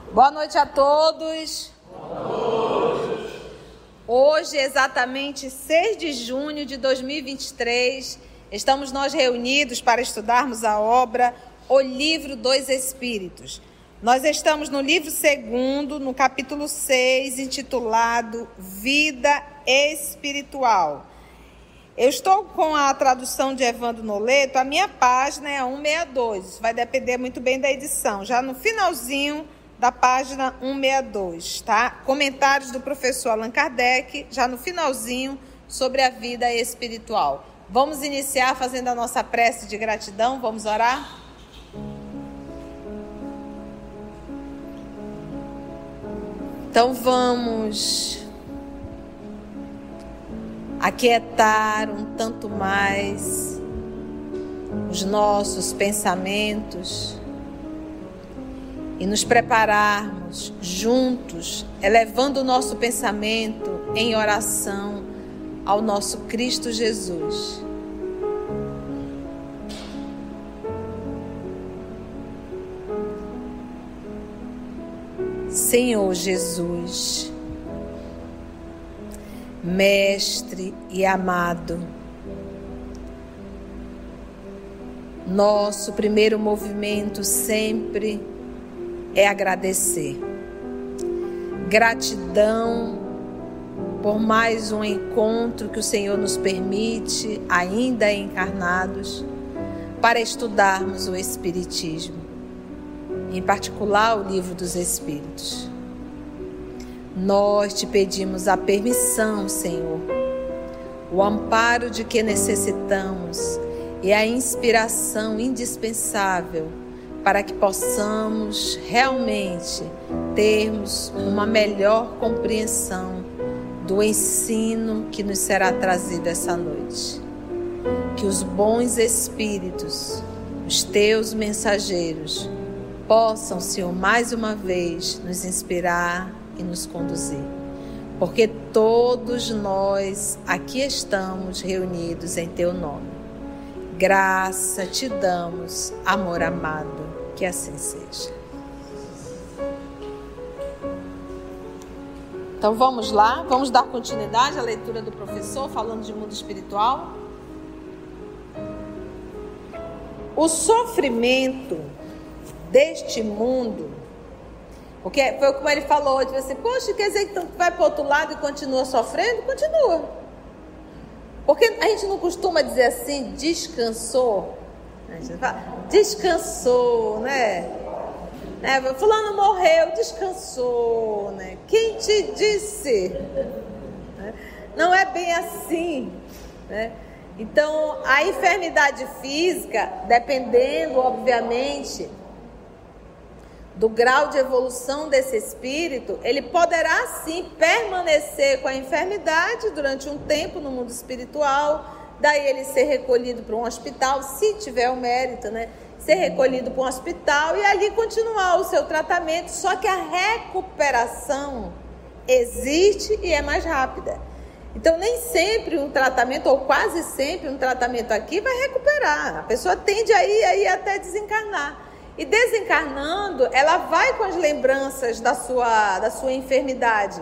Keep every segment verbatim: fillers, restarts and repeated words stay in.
Boa noite a todos. Boa noite. Hoje, exatamente seis de junho de dois mil e vinte e três, estamos nós reunidos para estudarmos a obra O Livro dos Espíritos. Nós estamos no livro segundo, no capítulo seis, intitulado Vida Espiritual. Eu estou com a tradução de Evandro Noleto, a minha página é a cento e sessenta e dois, isso vai depender muito bem da edição, já no finalzinho da página cento e sessenta e dois, tá? Comentários do professor Allan Kardec, já no finalzinho, sobre a vida espiritual. Vamos iniciar fazendo a nossa prece de gratidão, vamos orar? Então vamos aquietar um tanto mais os nossos pensamentos e nos prepararmos juntos, elevando o nosso pensamento em oração ao nosso Cristo Jesus. Senhor Jesus, Mestre e amado, nosso primeiro movimento sempre é agradecer. Gratidão por mais um encontro que o Senhor nos permite, ainda encarnados, para estudarmos o Espiritismo, em particular o Livro dos Espíritos. Nós te pedimos a permissão, Senhor, o amparo de que necessitamos e a inspiração indispensável para que possamos realmente termos uma melhor compreensão do ensino que nos será trazido essa noite. Que os bons espíritos, os teus mensageiros, possam, Senhor, mais uma vez nos inspirar e nos conduzir, porque todos nós aqui estamos reunidos em teu nome. Graça te damos, amor amado, que assim seja. Então vamos lá, vamos dar continuidade à leitura do professor falando de mundo espiritual. O sofrimento deste mundo, porque foi como ele falou hoje, assim, poxa, quer dizer que vai para o outro lado e continua sofrendo? Continua. Porque a gente não costuma dizer assim, descansou. A gente fala, descansou, né? né? Fulano morreu, descansou, né? Quem te disse? Não é bem assim, né? Então, a enfermidade física, dependendo, obviamente, do grau de evolução desse espírito, ele poderá sim permanecer com a enfermidade durante um tempo no mundo espiritual, daí ele ser recolhido para um hospital, se tiver o mérito, né? Ser recolhido para um hospital e ali continuar o seu tratamento, só que a recuperação existe e é mais rápida. Então nem sempre um tratamento, ou quase sempre um tratamento aqui vai recuperar, a pessoa tende a ir, a ir até desencarnar. E desencarnando, ela vai com as lembranças da sua, da sua enfermidade.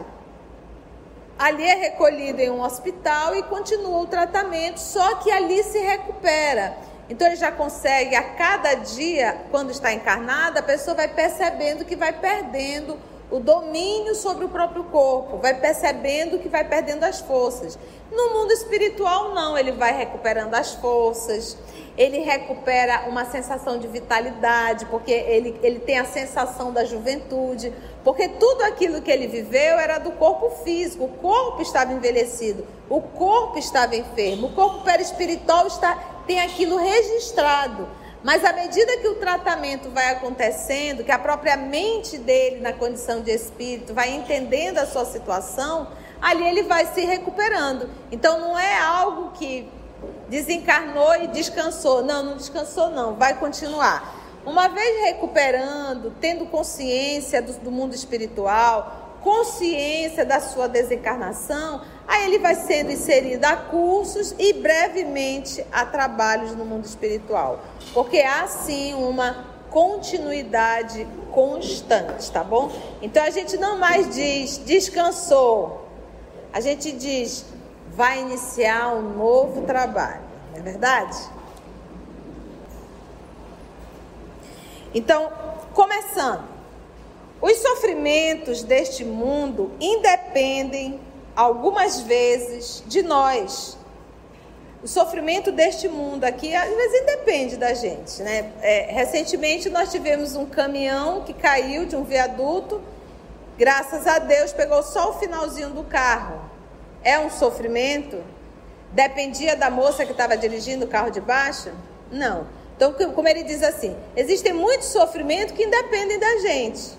Ali é recolhido em um hospital e continua o tratamento, só que ali se recupera. Então ele já consegue, a cada dia, quando está encarnada, a pessoa vai percebendo que vai perdendo o domínio sobre o próprio corpo, vai percebendo que vai perdendo as forças. No mundo espiritual não, ele vai recuperando as forças, ele recupera uma sensação de vitalidade, porque ele, ele tem a sensação da juventude, porque tudo aquilo que ele viveu era do corpo físico, o corpo estava envelhecido, o corpo estava enfermo, o corpo perispiritual está, tem aquilo registrado. Mas à medida que o tratamento vai acontecendo, que a própria mente dele, na condição de espírito, vai entendendo a sua situação, ali ele vai se recuperando. Então não é algo que desencarnou e descansou. Não, não descansou não, vai continuar. Uma vez recuperando, tendo consciência do, do mundo espiritual, consciência da sua desencarnação, aí ele vai sendo inserido a cursos e brevemente a trabalhos no mundo espiritual. Porque há sim uma continuidade constante, tá bom? Então a gente não mais diz descansou, a gente diz vai iniciar um novo trabalho, não é verdade? Então, começando, os sofrimentos deste mundo independem algumas vezes de nós. O sofrimento deste mundo aqui, às vezes, independe da gente, né? É, recentemente, nós tivemos um caminhão que caiu de um viaduto. Graças a Deus, pegou só o finalzinho do carro. É um sofrimento? Dependia da moça que estava dirigindo o carro de baixo? Não. Então, como ele diz assim, existem muitos sofrimentos que independem da gente.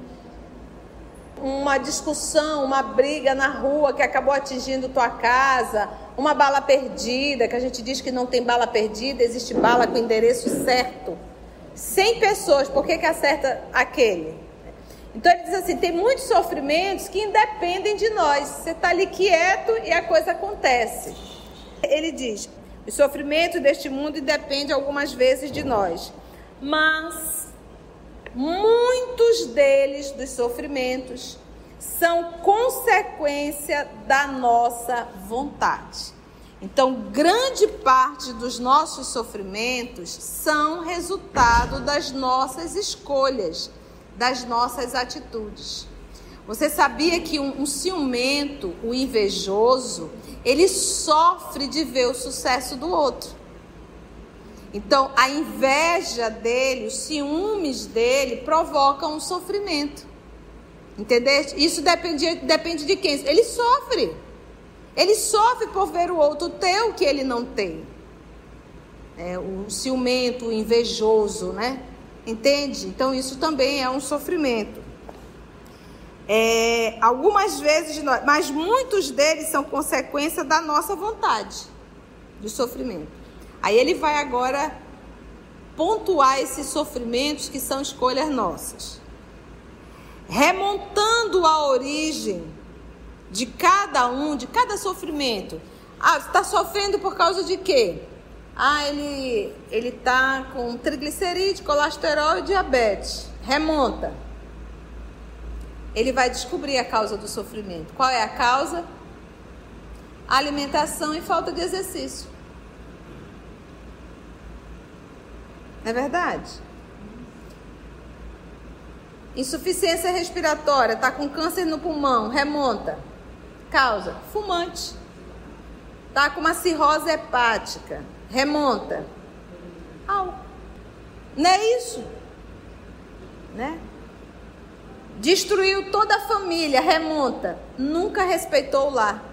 Uma discussão, uma briga na rua que acabou atingindo tua casa, uma bala perdida, que a gente diz que não tem bala perdida, existe bala com endereço certo. cem pessoas, por que que acerta aquele? Então ele diz assim, tem muitos sofrimentos que independem de nós. Você está ali quieto e a coisa acontece. Ele diz, o sofrimento deste mundo independe algumas vezes de nós, mas muitos deles, dos sofrimentos, são consequência da nossa vontade. Então, grande parte dos nossos sofrimentos são resultado das nossas escolhas, das nossas atitudes. Você sabia que um, um ciumento, o invejoso, ele sofre de ver o sucesso do outro. Então, a inveja dele, os ciúmes dele provocam um sofrimento. Entendeu? Isso depende, depende de quem? Ele sofre. Ele sofre por ver o outro ter o que ele não tem. É, o ciumento, o invejoso, né? Entende? Então, isso também é um sofrimento. É, algumas vezes, nós, mas muitos deles são consequência da nossa vontade de sofrimento. Aí ele vai agora pontuar esses sofrimentos que são escolhas nossas. Remontando a origem de cada um, de cada sofrimento. Ah, você está sofrendo por causa de quê? Ah, ele ele está com triglicerídeo, colesterol e diabetes. Remonta. Ele vai descobrir a causa do sofrimento. Qual é a causa? Alimentação e falta de exercício. Não é verdade? Insuficiência respiratória, está com câncer no pulmão, remonta. Causa, fumante. Está com uma cirrose hepática, remonta. Álcool. Não é isso? Né? Destruiu toda a família, remonta. Nunca respeitou o lar.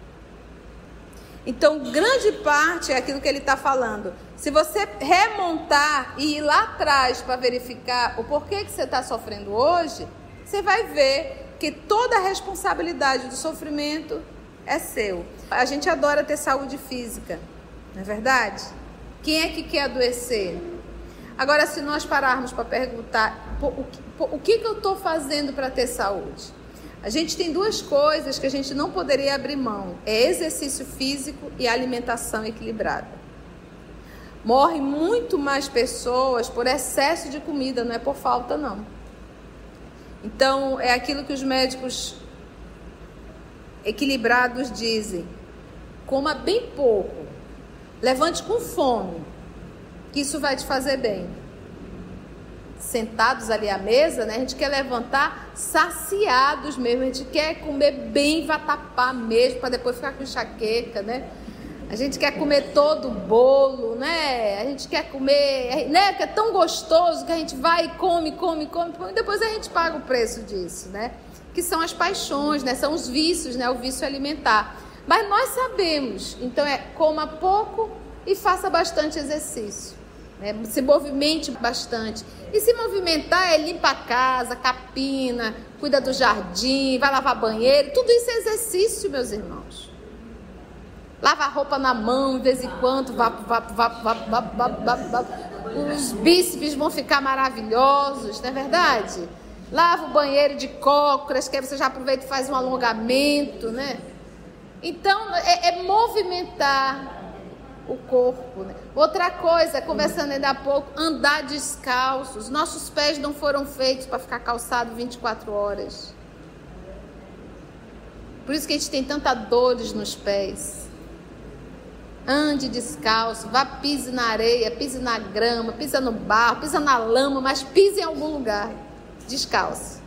Então, grande parte é aquilo que ele está falando. Se você remontar e ir lá atrás para verificar o porquê que você está sofrendo hoje, você vai ver que toda a responsabilidade do sofrimento é seu. A gente adora ter saúde física, não é verdade? Quem é que quer adoecer? Agora, se nós pararmos para perguntar o que, o que, que eu estou fazendo para ter saúde? A gente tem duas coisas que a gente não poderia abrir mão. É exercício físico e alimentação equilibrada. Morrem muito mais pessoas por excesso de comida, não é por falta, não. Então, é aquilo que os médicos equilibrados dizem. Coma bem pouco. Levante com fome, que isso vai te fazer bem. Sentados ali à mesa, né? A gente quer levantar saciados mesmo. A gente quer comer bem vatapá mesmo, para depois ficar com enxaqueca, né? A gente quer comer todo o bolo, né? A gente quer comer, né? Que é tão gostoso que a gente vai e come, come, come, come. E depois a gente paga o preço disso, né? Que são as paixões, né? São os vícios, né? O vício alimentar. Mas nós sabemos. Então é coma pouco e faça bastante exercício. Né? Se movimente bastante. E se movimentar é limpa a casa, capina, cuida do jardim, vai lavar banheiro. Tudo isso é exercício, meus irmãos. Lava a roupa na mão de vez em quando. Vá, vá, vá, vá, vá, vá, vá, vá. Os bíceps vão ficar maravilhosos, não é verdade? Lava o banheiro de cócoras, que aí você já aproveita e faz um alongamento, né? Então, é, é movimentar. o corpo, né? Outra coisa, conversando ainda há pouco, andar descalços. Nossos pés não foram feitos para ficar calçado vinte e quatro horas. Por isso que a gente tem tanta dores nos pés. Ande descalço, vá, pise na areia, pise na grama, pisa no barro, pisa na lama, mas pise em algum lugar, descalço.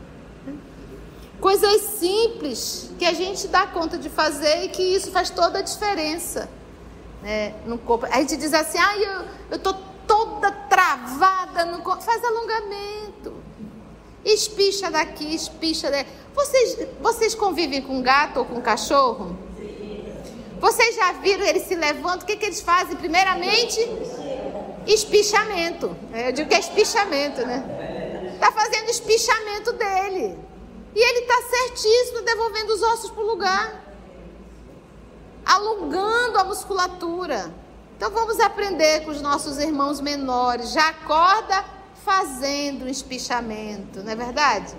Coisas simples que a gente dá conta de fazer e que isso faz toda a diferença, né, no corpo. A gente diz assim, ah, eu, eu tô toda travada no corpo. Faz alongamento. Espicha daqui, espicha daqui. Vocês, vocês convivem com gato ou com cachorro? Vocês já viram eles se levantam? O que, que eles fazem? Primeiramente, espichamento. Eu digo que é espichamento, né? Está fazendo espichamento dele. E ele está certíssimo, devolvendo os ossos para o lugar. Alongando a musculatura. Então vamos aprender com os nossos irmãos menores. Já acorda fazendo um espichamento, não é verdade?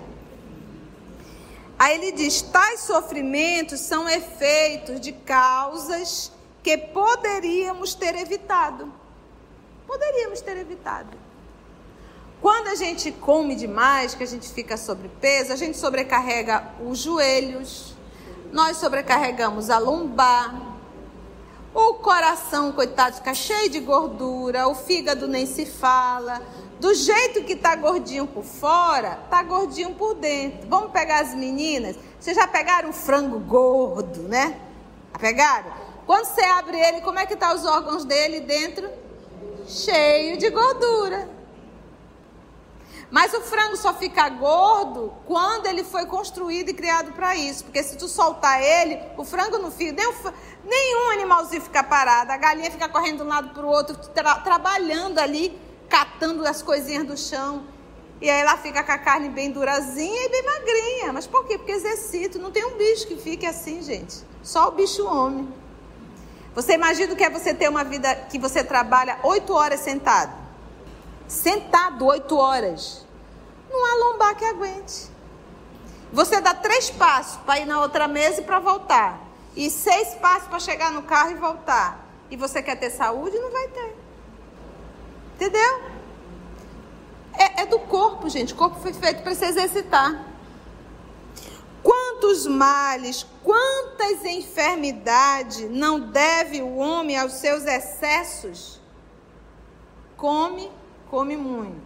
Aí ele diz, tais sofrimentos são efeitos de causas que poderíamos ter evitado. Poderíamos ter evitado. Quando a gente come demais, que a gente fica sobrepeso, a gente sobrecarrega os joelhos, nós sobrecarregamos a lombar, o coração, coitado, fica cheio de gordura, o fígado nem se fala. Do jeito que tá gordinho por fora, tá gordinho por dentro. Vamos pegar as meninas. Vocês já pegaram um frango gordo, né? Pegaram? Quando você abre ele, como é que tá os órgãos dele dentro? Cheio de gordura. Mas o frango só fica gordo quando ele foi construído e criado para isso. Porque se tu soltar ele, o frango não fica... Nem o, nenhum animalzinho fica parado. A galinha fica correndo de um lado para o outro, tra, trabalhando ali, catando as coisinhas do chão. E aí ela fica com a carne bem durazinha e bem magrinha. Mas por quê? Porque exercito. Não tem um bicho que fique assim, gente. Só o bicho homem. Você imagina o que é você ter uma vida que você trabalha oito horas sentado. Sentado oito horas. Não há lombar que aguente. Você dá três passos para ir na outra mesa e para voltar. E seis passos para chegar no carro e voltar. E você quer ter saúde? Não vai ter. Entendeu? É, é do corpo, gente. O corpo foi feito para se exercitar. Quantos males, quantas enfermidades não deve o homem aos seus excessos? Come, come muito.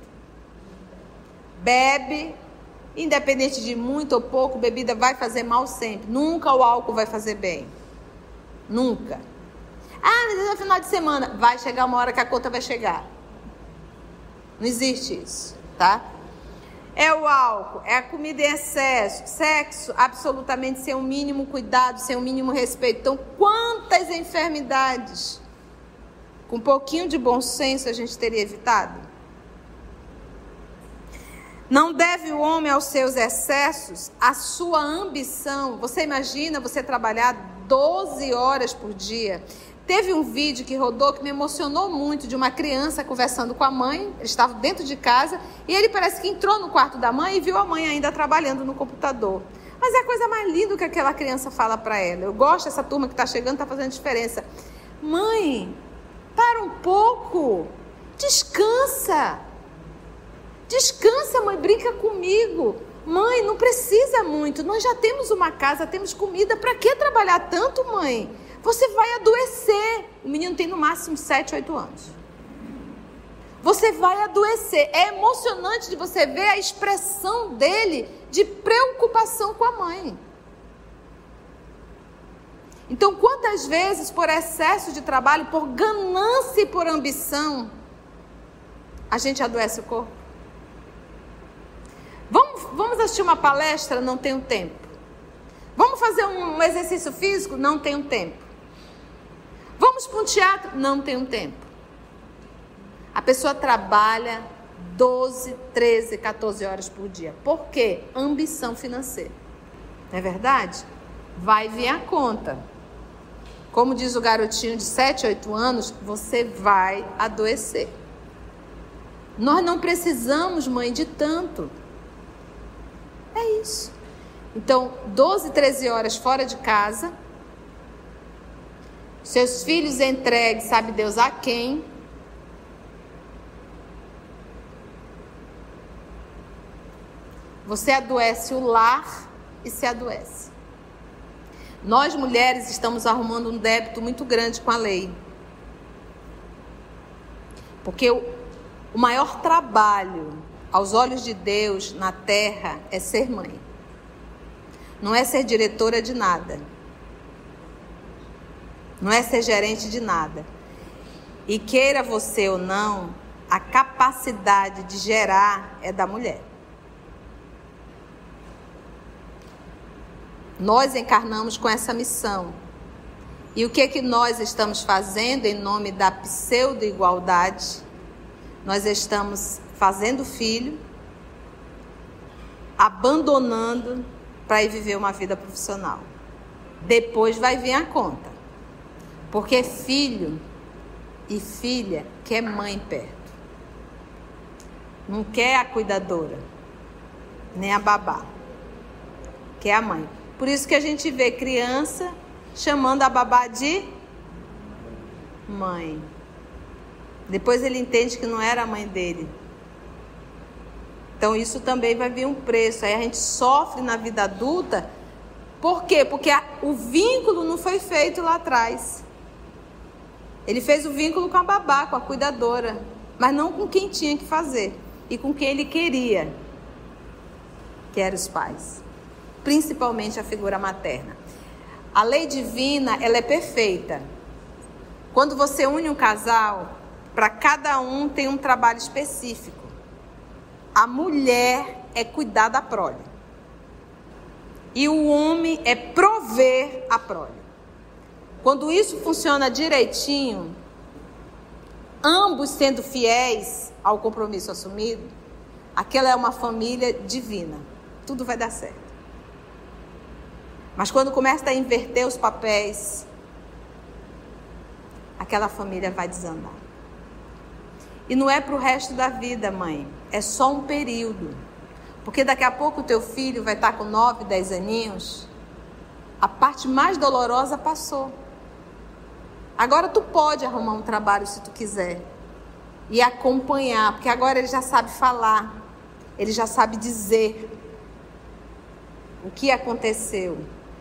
Bebe, independente de muito ou pouco, bebida vai fazer mal sempre. Nunca o álcool vai fazer bem. Nunca. Ah, mas no final de semana, vai chegar uma hora que a conta vai chegar. Não existe isso, tá? É o álcool, é a comida em excesso, sexo absolutamente sem o mínimo cuidado, sem o mínimo respeito. Então, quantas enfermidades, com um pouquinho de bom senso, a gente teria evitado? Não deve o homem aos seus excessos a sua ambição. Você imagina você trabalhar doze horas por dia? Teve um vídeo que rodou que me emocionou muito, de uma criança conversando com a mãe. Ele estava dentro de casa e ele parece que entrou no quarto da mãe e viu a mãe ainda trabalhando no computador. Mas é a coisa mais linda que aquela criança fala para ela. Eu gosto dessa turma que está chegando, está fazendo diferença. Mãe, para um pouco, descansa. Descansa, mãe, brinca comigo. Mãe, não precisa muito, nós já temos uma casa, temos comida. Para que trabalhar tanto, mãe? Você vai adoecer. O menino tem no máximo sete, oito anos. Você vai adoecer. É emocionante de você ver a expressão dele de preocupação com a mãe. Então, quantas vezes, por excesso de trabalho, por ganância e por ambição, a gente adoece o corpo? Vamos, vamos assistir uma palestra? Não tenho tempo. Vamos fazer um exercício físico? Não tenho tempo. Vamos para um teatro? Não tenho tempo. A pessoa trabalha doze, treze, catorze horas por dia. Por quê? Ambição financeira. Não é verdade? Vai vir a conta. Como diz o garotinho de sete, oito anos, você vai adoecer. Nós não precisamos, mãe, de tanto. É isso. Então, doze, treze horas fora de casa, Seus filhos entregues, sabe Deus a quem? Você adoece o lar e se adoece. Nós mulheres estamos arrumando um débito muito grande com a lei. Porque o, o maior trabalho aos olhos de Deus na terra é ser mãe. Não é ser diretora de nada. Não é ser gerente de nada. E queira você ou não, a capacidade de gerar é da mulher. Nós encarnamos com essa missão. E o que é que nós estamos fazendo em nome da pseudo-igualdade? Nós estamos fazendo filho, abandonando para ir viver uma vida profissional. Depois vai vir a conta. Porque filho e filha quer mãe perto. Não quer a cuidadora, nem a babá. Quer a mãe. Por isso que a gente vê criança chamando a babá de mãe. Depois ele entende que não era a mãe dele. Então isso também vai vir um preço. Aí a gente sofre na vida adulta. Por quê? Porque a, o vínculo não foi feito lá atrás. Ele fez o vínculo com a babá, com a cuidadora. Mas não com quem tinha que fazer. E com quem ele queria. Que eram os pais. Principalmente a figura materna. A lei divina, ela é perfeita. Quando você une um casal, para cada um tem um trabalho específico. A mulher é cuidar da prole. E o homem é prover a prole. Quando isso funciona direitinho, ambos sendo fiéis ao compromisso assumido, aquela é uma família divina. Tudo vai dar certo. Mas quando começa a inverter os papéis, aquela família vai desandar. E não é para o resto da vida, mãe. É só um período. Porque daqui a pouco o teu filho vai estar com nove, dez aninhos. A parte mais dolorosa passou. Agora tu pode arrumar um trabalho se tu quiser. E acompanhar. Porque agora ele já sabe falar. Ele já sabe dizer o que aconteceu.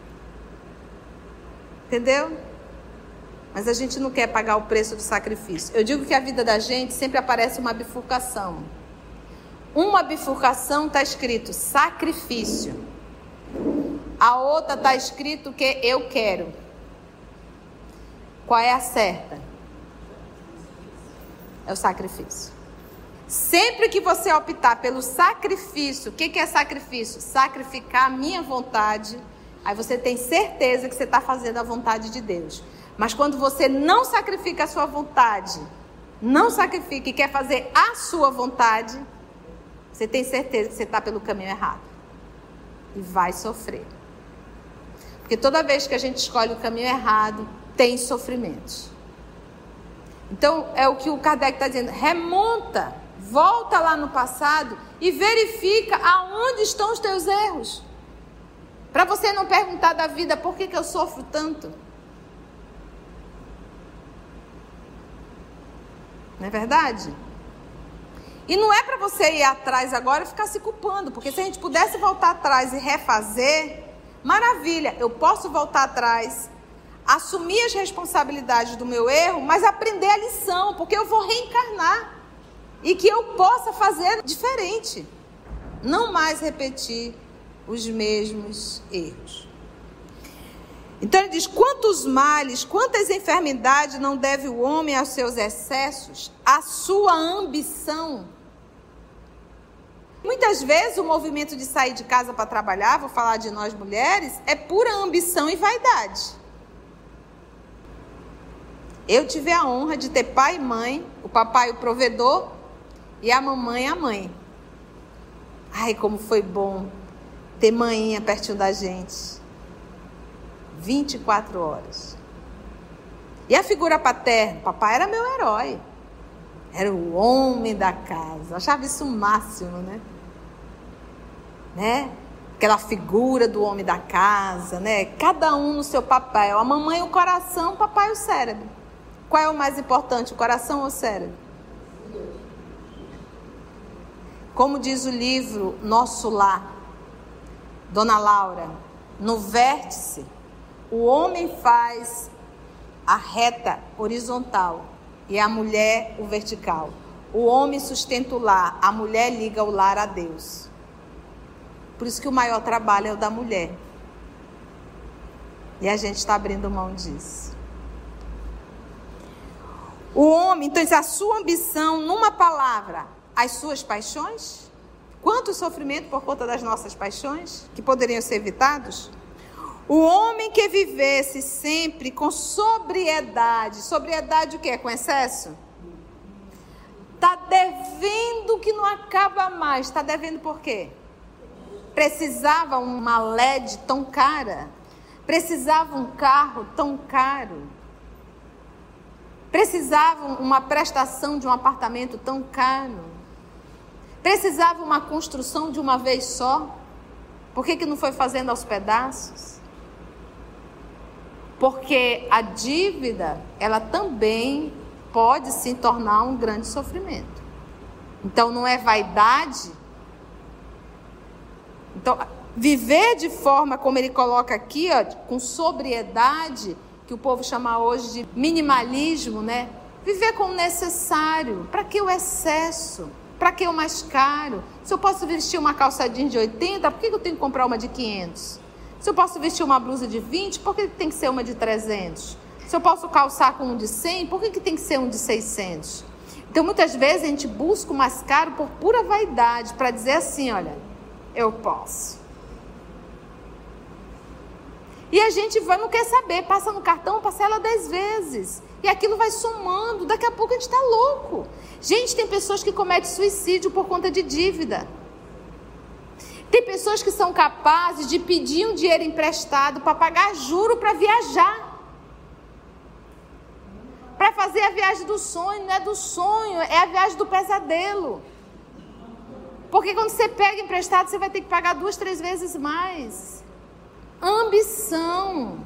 Entendeu? Mas a gente não quer pagar o preço do sacrifício. Eu digo que a vida da gente sempre aparece uma bifurcação. Uma bifurcação está escrito sacrifício. A outra está escrito que eu quero. Qual é a certa? É o sacrifício. Sempre que você optar pelo sacrifício, o que, que é sacrifício? Sacrificar a minha vontade. Aí você tem certeza que você está fazendo a vontade de Deus. Mas quando você não sacrifica a sua vontade, não sacrifica e quer fazer a sua vontade, você tem certeza que você está pelo caminho errado. E vai sofrer. Porque toda vez que a gente escolhe o caminho errado, tem sofrimentos. Então, é o que o Kardec está dizendo. Remonta, volta lá no passado e verifica aonde estão os teus erros. Para você não perguntar da vida, por que, que eu sofro tanto? Não é verdade? E não é para você ir atrás agora e ficar se culpando. Porque se a gente pudesse voltar atrás e refazer, maravilha, eu posso voltar atrás, assumir as responsabilidades do meu erro, mas aprender a lição, porque eu vou reencarnar. E que eu possa fazer diferente. Não mais repetir os mesmos erros. Então ele diz, quantos males, quantas enfermidades não deve o homem aos seus excessos, à sua ambição? Muitas vezes o movimento de sair de casa para trabalhar, vou falar de nós mulheres, é pura ambição e vaidade. Eu tive a honra de ter pai e mãe, o papai o provedor e a mamãe a mãe. Ai, como foi bom ter manhinha pertinho da gente. vinte e quatro horas. E a figura paterna? Papai era meu herói. Era o homem da casa. Eu achava isso o máximo, né? né? aquela figura do homem da casa, né? Cada um no seu papel. A mamãe o coração, o papai o cérebro. Qual é o mais importante, o coração ou o cérebro? Como diz o livro Nosso Lar, Dona Laura, no vértice, o homem faz a reta horizontal e a mulher o vertical. O homem sustenta o lar, a mulher liga o lar a Deus. Por isso que o maior trabalho é o da mulher. E a gente está abrindo mão disso. O homem, então, a sua ambição, numa palavra, as suas paixões? Quanto sofrimento por conta das nossas paixões, que poderiam ser evitados? O homem que vivesse sempre com sobriedade. Sobriedade o quê? Com excesso? Está devendo que não acaba mais. Está devendo por quê? Precisava uma L E D tão cara? Precisava um carro tão caro? Precisava uma prestação de um apartamento tão caro? Precisava uma construção de uma vez só? Por que que não foi fazendo aos pedaços? Porque a dívida, ela também pode se tornar um grande sofrimento. Então, não é vaidade. Então, viver de forma, como ele coloca aqui, ó, com sobriedade, que o povo chama hoje de minimalismo, né? Viver com o necessário. Para que o excesso? Para que o mais caro? Se eu posso vestir uma calça jeans de oitenta, por que eu tenho que comprar uma de quinhentos? Se eu posso vestir uma blusa de vinte, por que tem que ser uma de trezentos? Se eu posso calçar com um de cem, por que tem que ser um de seiscentos? Então, muitas vezes, a gente busca o mais caro por pura vaidade, para dizer assim, olha, eu posso. E a gente vai, não quer saber, passa no cartão, parcela dez vezes. E aquilo vai somando, daqui a pouco a gente está louco. Gente, tem pessoas que cometem suicídio por conta de dívida. Tem pessoas que são capazes de pedir um dinheiro emprestado para pagar juro para viajar. Para fazer a viagem do sonho, não é do sonho, é a viagem do pesadelo. Porque quando você pega emprestado, você vai ter que pagar duas, três vezes mais. Ambição.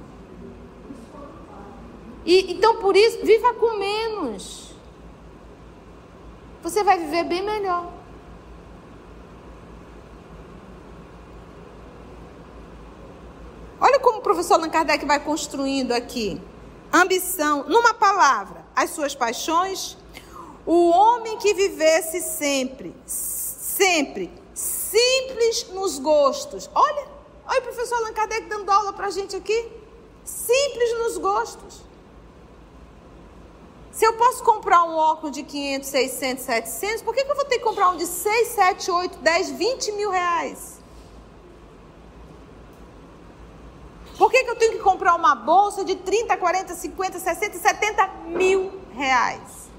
E, então, por isso, viva com menos. Você vai viver bem melhor. Olha como o professor Allan Kardec vai construindo aqui. Ambição, numa palavra, as suas paixões. O homem que vivesse sempre, sempre, simples nos gostos. Olha, olha o professor Allan Kardec dando aula pra gente aqui. Simples nos gostos. Se eu posso comprar um óculos de quinhentos, seiscentos, setecentos, por que que eu vou ter que comprar um de seis, sete, oito, dez, vinte mil reais? Por que que eu tenho que comprar uma bolsa de trinta, quarenta, cinquenta, sessenta, setenta mil reais?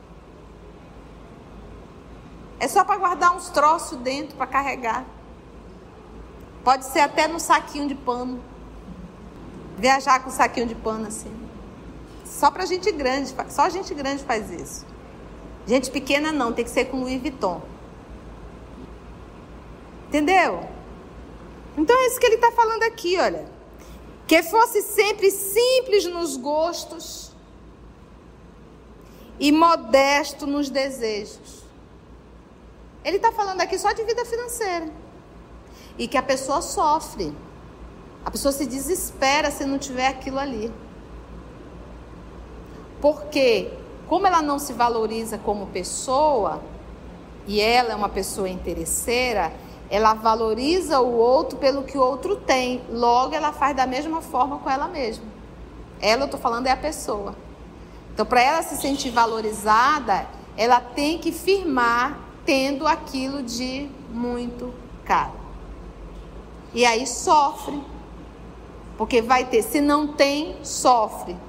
É só para guardar uns troços dentro, para carregar. Pode ser até num saquinho de pano. Viajar com um saquinho de pano assim. Só para gente grande, só gente grande faz isso. Gente pequena não, tem que ser com Louis Vuitton. Entendeu? Então é isso que ele está falando aqui, olha. Que fosse sempre simples nos gostos e modesto nos desejos. Ele está falando aqui só de vida financeira. E que a pessoa sofre. A pessoa se desespera se não tiver aquilo ali. Porque, como ela não se valoriza como pessoa, e ela é uma pessoa interesseira, ela valoriza o outro pelo que o outro tem. Logo, ela faz da mesma forma com ela mesma. Ela, eu estou falando, é a pessoa. Então, para ela se sentir valorizada, ela tem que firmar tendo aquilo de muito caro. E aí sofre. Porque vai ter. Se não tem, sofre.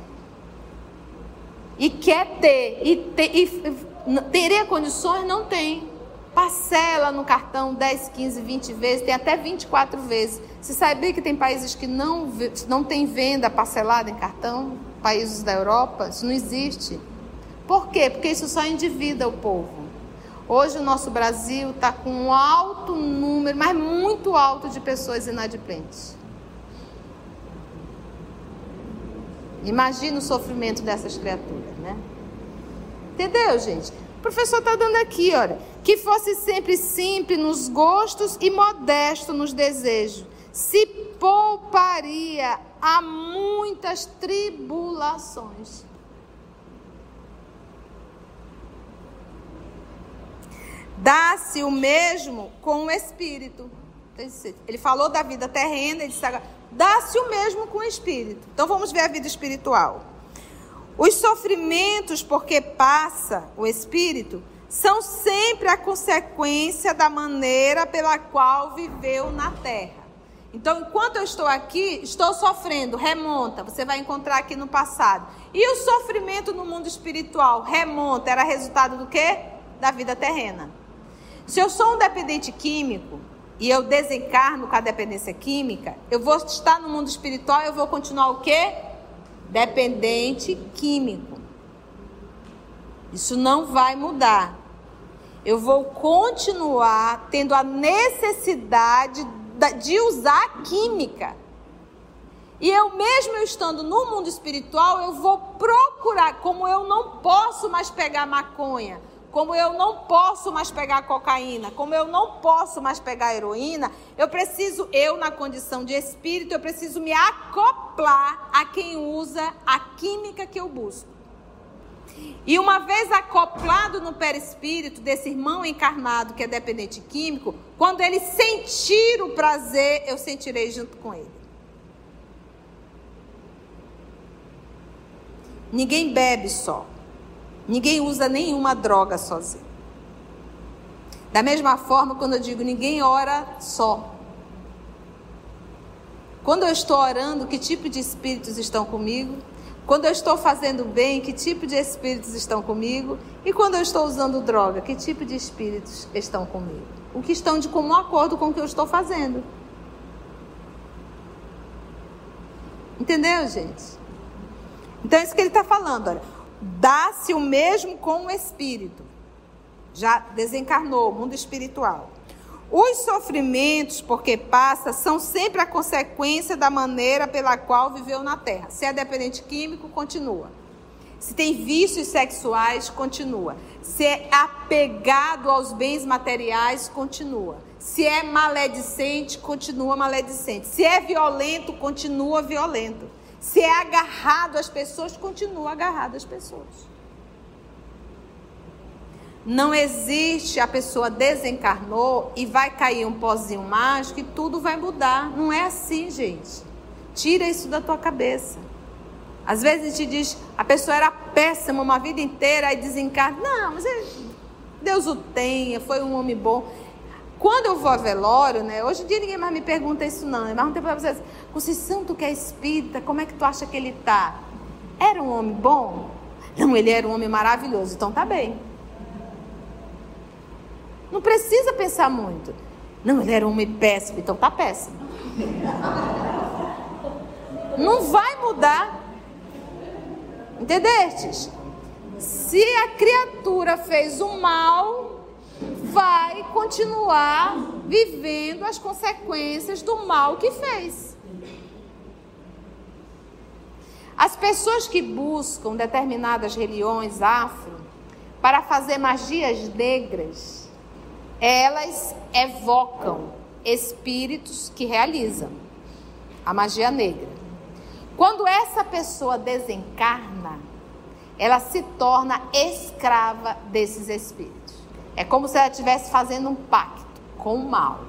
E quer ter. E, ter, e teria condições? Não tem. Parcela no cartão dez, quinze, vinte vezes, tem até vinte e quatro vezes. Você sabia que tem países que não, não tem venda parcelada em cartão? Países da Europa, isso não existe. Por quê? Porque isso só endivida o povo. Hoje o nosso Brasil está com um alto número, mas muito alto, de pessoas inadimplentes. Imagina o sofrimento dessas criaturas, né? Entendeu, gente? O professor está dando aqui, olha. Que fosse sempre simples nos gostos e modesto nos desejos. Se pouparia a muitas tribulações. Dá-se o mesmo com o espírito. Ele falou da vida terrena, ele disse agora, dá-se o mesmo com o espírito. Então vamos ver a vida espiritual. Os sofrimentos porque passa o espírito são sempre a consequência da maneira pela qual viveu na terra. Então, enquanto eu estou aqui, estou sofrendo, remonta, você vai encontrar aqui no passado. E o sofrimento no mundo espiritual, remonta, era resultado do quê? Da vida terrena. Se eu sou um dependente químico e eu desencarno com a dependência química, eu vou estar no mundo espiritual e eu vou continuar o quê? Dependente químico. Isso não vai mudar. Eu vou continuar tendo a necessidade de usar a química. E eu mesmo eu estando no mundo espiritual, eu vou procurar, como eu não posso mais pegar maconha, como eu não posso mais pegar cocaína, como eu não posso mais pegar heroína, eu preciso, eu na condição de espírito, eu preciso me acoplar a quem usa a química que eu busco. E uma vez acoplado no perispírito desse irmão encarnado que é dependente químico, quando ele sentir o prazer, eu sentirei junto com ele. Ninguém bebe só. Ninguém usa nenhuma droga sozinho. Da mesma forma, quando eu digo ninguém ora só. Quando eu estou orando, que tipo de espíritos estão comigo? Quando eu estou fazendo bem, que tipo de espíritos estão comigo? E quando eu estou usando droga, que tipo de espíritos estão comigo? O que estão de comum acordo com o que eu estou fazendo. Entendeu, gente? Então é isso que ele está falando, olha. Dá-se o mesmo com o espírito. Já desencarnou, mundo espiritual. Os sofrimentos, porque passa, são sempre a consequência da maneira pela qual viveu na terra. Se é dependente químico, continua. Se tem vícios sexuais, continua. Se é apegado aos bens materiais, continua. Se é maledicente, continua maledicente. Se é violento, continua violento. Se é agarrado às pessoas, continua agarrado às pessoas. Não existe a pessoa desencarnou e vai cair um pozinho mágico e tudo vai mudar. Não é assim, gente. Tira isso da tua cabeça. Às vezes a gente diz, a pessoa era péssima uma vida inteira e desencarna. Não, mas é, Deus o tenha, foi um homem bom. Quando eu vou a velório, né? Hoje em dia ninguém mais me pergunta isso não, né? Mas não tem para vocês. Conceição, tu que é espírita, como é que tu acha que ele tá? Era um homem bom? Não, ele era um homem maravilhoso, então tá bem. Não precisa pensar muito. Não, ele era um homem péssimo, então tá péssimo. Não vai mudar. Entendestes? Se a criatura fez o mal, vai continuar vivendo as consequências do mal que fez. As pessoas que buscam determinadas religiões afro para fazer magias negras, elas evocam espíritos que realizam a magia negra. Quando essa pessoa desencarna, ela se torna escrava desses espíritos. É como se ela estivesse fazendo um pacto com o mal.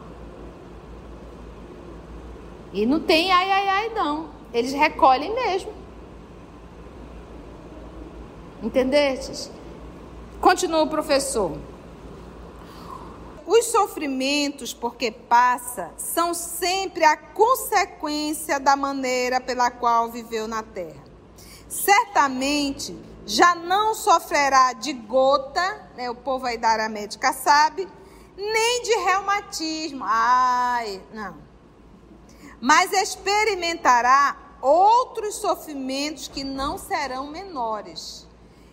E não tem ai, ai, ai, não. Eles recolhem mesmo. Entendestes? Continua o professor. Os sofrimentos, porque passa, são sempre a consequência da maneira pela qual viveu na terra. Certamente, já não sofrerá de gota, né, o povo aí da área médica sabe, nem de reumatismo, ai, não. Mas experimentará outros sofrimentos que não serão menores.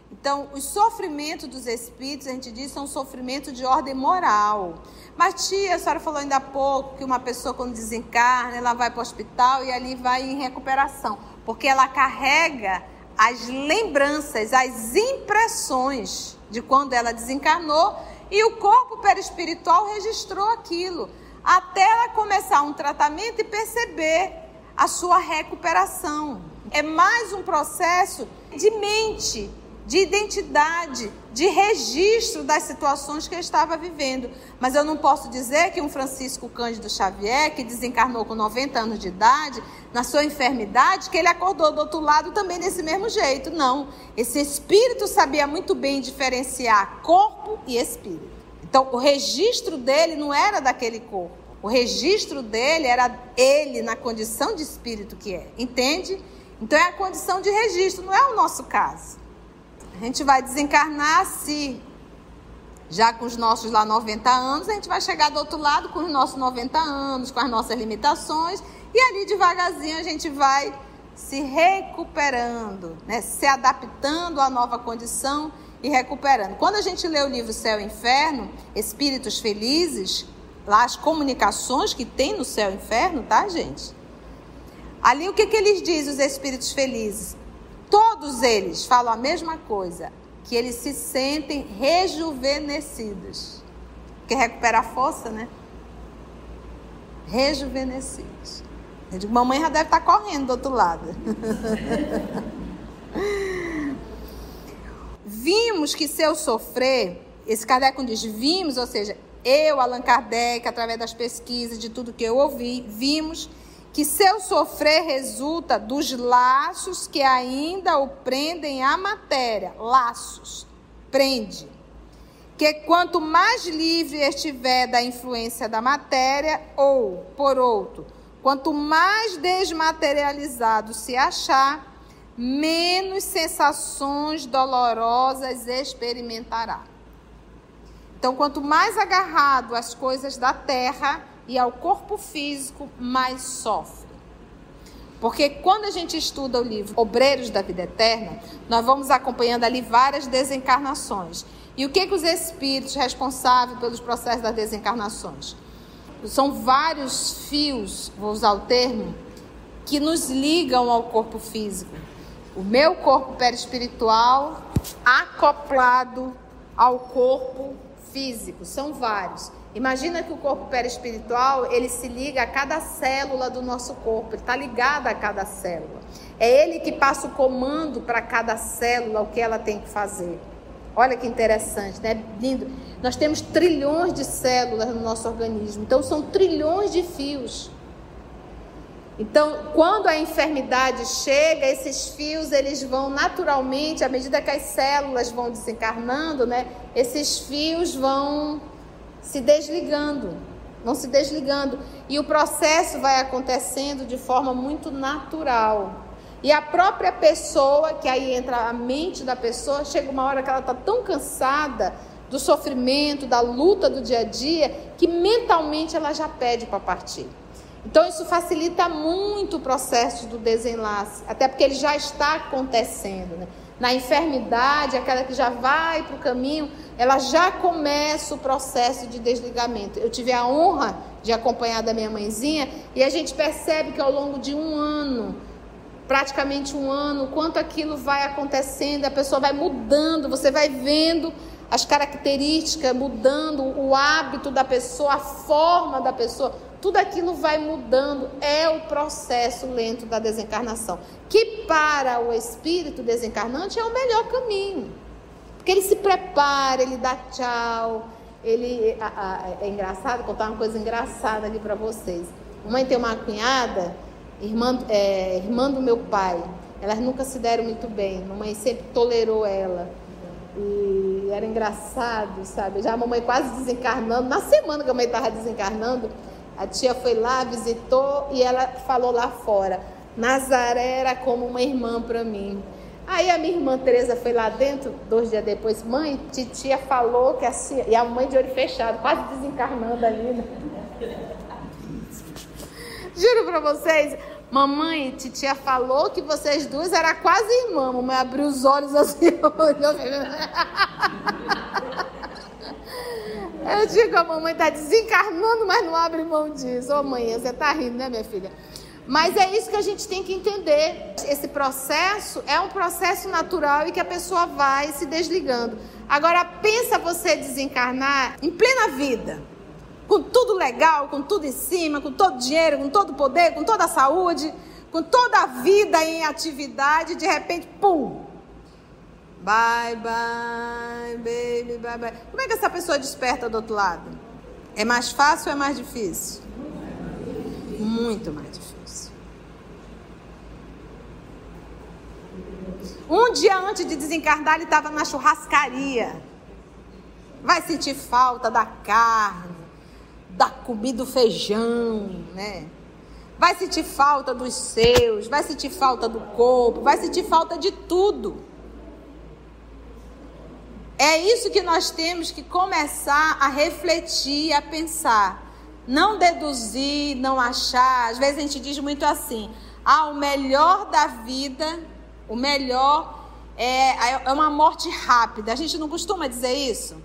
Então, os sofrimentos dos espíritos, a gente diz, são sofrimentos de ordem moral. Mas, tia, a senhora falou ainda há pouco que uma pessoa, quando desencarna, ela vai para o hospital e ali vai em recuperação. Porque ela carrega as lembranças, as impressões de quando ela desencarnou e o corpo perispiritual registrou aquilo. Até ela começar um tratamento e perceber a sua recuperação. É mais um processo de mente, de identidade, de registro das situações que eu estava vivendo. Mas eu não posso dizer que um Francisco Cândido Xavier, que desencarnou com noventa anos de idade, na sua enfermidade, que ele acordou do outro lado também desse mesmo jeito. Não, esse espírito sabia muito bem diferenciar corpo e espírito. Então, o registro dele não era daquele corpo. O registro dele era ele na condição de espírito que é. Entende? Então, é a condição de registro, não é o nosso caso. A gente vai desencarnar se, já com os nossos lá noventa anos, a gente vai chegar do outro lado com os nossos noventa anos, com as nossas limitações, e ali devagarzinho a gente vai se recuperando, né? Se adaptando à nova condição e recuperando. Quando a gente lê o livro Céu e Inferno, Espíritos Felizes, lá as comunicações que tem no Céu e Inferno, tá, gente? Ali o que, que eles dizem, os Espíritos Felizes? Todos eles falam a mesma coisa, que eles se sentem rejuvenescidos. Porque recupera a força, né? Rejuvenescidos. Eu digo, mamãe já deve estar correndo do outro lado. Vimos que seu sofrer, esse Kardec diz, vimos, ou seja, eu, Allan Kardec, através das pesquisas, de tudo que eu ouvi, vimos que seu sofrer resulta dos laços que ainda o prendem à matéria. Laços, prende. Que quanto mais livre estiver da influência da matéria, ou, por outro, quanto mais desmaterializado se achar, menos sensações dolorosas experimentará. Então, quanto mais agarrado às coisas da terra e ao corpo físico, mais sofre. Porque quando a gente estuda o livro Obreiros da Vida Eterna, nós vamos acompanhando ali várias desencarnações. E o que, que os espíritos responsáveis pelos processos das desencarnações? São vários fios, vou usar o termo, que nos ligam ao corpo físico. O meu corpo perispiritual acoplado ao corpo físico, são vários. Imagina que o corpo perispiritual, ele se liga a cada célula do nosso corpo, ele está ligado a cada célula. É ele que passa o comando para cada célula, o que ela tem que fazer. Olha que interessante, né? Lindo. Nós temos trilhões de células no nosso organismo, então são trilhões de fios. Então, quando a enfermidade chega, esses fios, eles vão naturalmente, à medida que as células vão desencarnando, né? Esses fios vão se desligando, vão se desligando. E o processo vai acontecendo de forma muito natural. E a própria pessoa, que aí entra a mente da pessoa, chega uma hora que ela está tão cansada do sofrimento, da luta do dia a dia, que mentalmente ela já pede para partir. Então isso facilita muito o processo do desenlace, até porque ele já está acontecendo, né? Na enfermidade, aquela que já vai para o caminho, ela já começa o processo de desligamento. Eu tive a honra de acompanhar da minha mãezinha e a gente percebe que ao longo de um ano, praticamente um ano, quanto aquilo vai acontecendo, a pessoa vai mudando, você vai vendo as características mudando, o hábito da pessoa, a forma da pessoa, tudo aquilo vai mudando. É o processo lento da desencarnação, que para o espírito desencarnante é o melhor caminho, porque ele se prepara, ele dá tchau, ele a, a, é engraçado, vou contar uma coisa engraçada ali para vocês. Mamãe tem uma cunhada, irmã, é, irmã do meu pai, elas nunca se deram muito bem, mamãe sempre tolerou ela. E era engraçado, sabe? Já a mamãe quase desencarnando, na semana que a mãe estava desencarnando, a tia foi lá, visitou e ela falou lá fora: Nazaré era como uma irmã para mim. Aí a minha irmã Tereza foi lá dentro, dois dias depois: mãe, titia falou que assim. E a mãe de olho fechado, quase desencarnando ali, né? Juro para vocês, Mamãe, titia falou que vocês duas eram quase irmãs. Mamãe abriu os olhos assim. Eu digo, a mamãe está desencarnando, mas não abre mão disso. Ô mãe, você está rindo, né, minha filha? Mas é isso que a gente tem que entender. Esse processo é um processo natural e que a pessoa vai se desligando. Agora, pensa você desencarnar em plena vida, com tudo legal, com tudo em cima, com todo dinheiro, com todo poder, com toda a saúde, com toda a vida em atividade, de repente, pum! Bye, bye, baby, bye, bye. Como é que essa pessoa desperta do outro lado? É mais fácil ou é mais difícil? Muito mais difícil. Um dia antes de desencarnar, ele estava na churrascaria. Vai sentir falta da carne, da comida, do feijão, né? Vai sentir falta dos seus, vai sentir falta do corpo, vai sentir falta de tudo. É isso que nós temos que começar a refletir, a pensar. Não deduzir, não achar. Às vezes a gente diz muito assim, ah, o melhor da vida, o melhor é, é uma morte rápida. A gente não costuma dizer isso?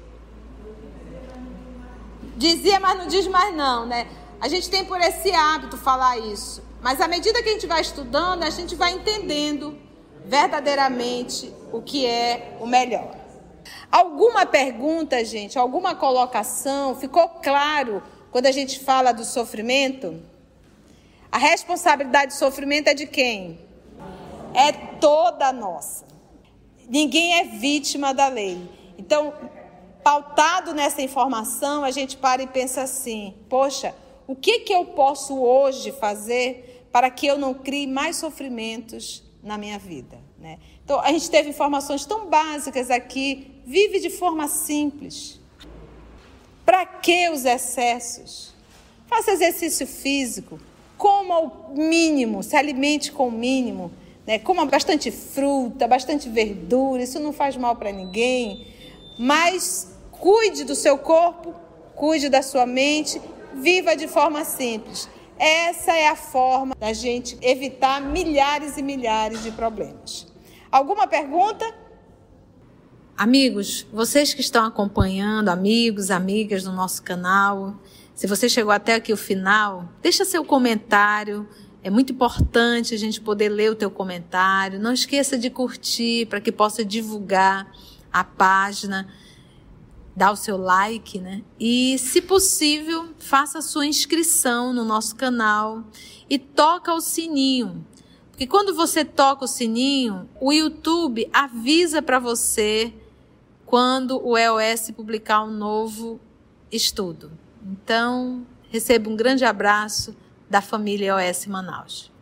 Dizia, mas não diz mais não, né? A gente tem por esse hábito falar isso. Mas à medida que a gente vai estudando, a gente vai entendendo verdadeiramente o que é o melhor. Alguma pergunta, gente? Alguma colocação? Ficou claro quando a gente fala do sofrimento? A responsabilidade do sofrimento é de quem? É toda nossa. Ninguém é vítima da lei. Então, pautado nessa informação, a gente para e pensa assim, poxa, o que, que eu posso hoje fazer para que eu não crie mais sofrimentos na minha vida, né? Então, a gente teve informações tão básicas aqui, vive de forma simples. Para que os excessos? Faça exercício físico, coma o mínimo, se alimente com o mínimo, né? Coma bastante fruta, bastante verdura, isso não faz mal para ninguém, mas cuide do seu corpo, cuide da sua mente, viva de forma simples. Essa é a forma da gente evitar milhares e milhares de problemas. Alguma pergunta? Amigos, vocês que estão acompanhando, amigos, amigas do nosso canal, se você chegou até aqui o final, deixa seu comentário. É muito importante a gente poder ler o teu comentário. Não esqueça de curtir para que possa divulgar a página. Dá o seu like, né? E, se possível, faça a sua inscrição no nosso canal e toca o sininho. Porque quando você toca o sininho, o YouTube avisa para você quando o E O S publicar um novo estudo. Então, receba um grande abraço da família E O S Manaus.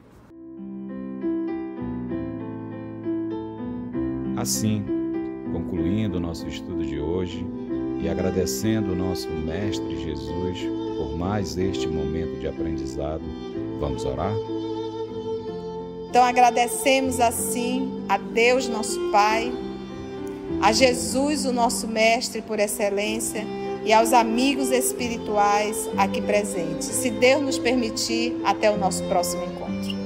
Assim, concluindo o nosso estudo de hoje e agradecendo o nosso Mestre Jesus por mais este momento de aprendizado, vamos orar? Então agradecemos assim a Deus nosso Pai, a Jesus o nosso Mestre por excelência e aos amigos espirituais aqui presentes. Se Deus nos permitir, até o nosso próximo encontro.